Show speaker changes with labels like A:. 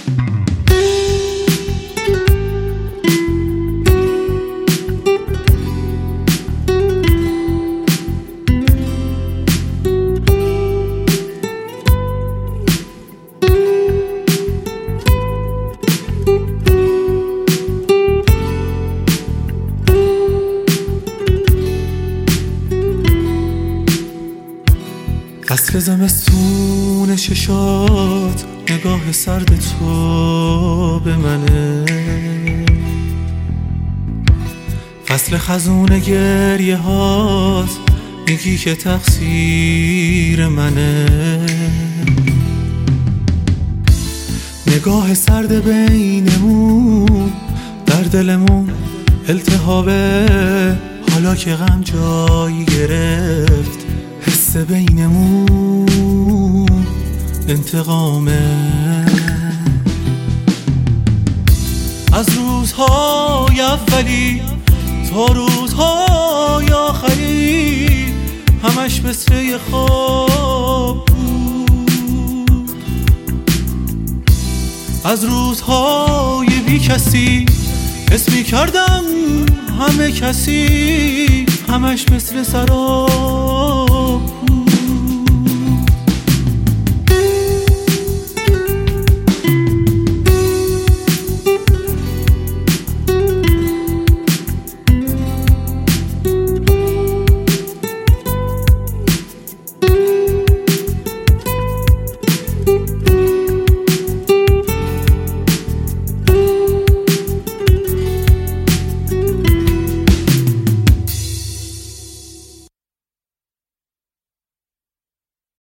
A: فصل زمستون چشات نگاه سرد تو به منه، فصل خزون گریه هات میگی که تقصیر منه. نگاه سرد بینمون در دلمون التهابه، حالا که غم جایی گرفت حس بینمون انتقامه. از روزهای اولی تا روزهای آخری همش مثل یه خواب بود. از روزهای بی کسی حس می کردم همه کسی همش مثل سراب.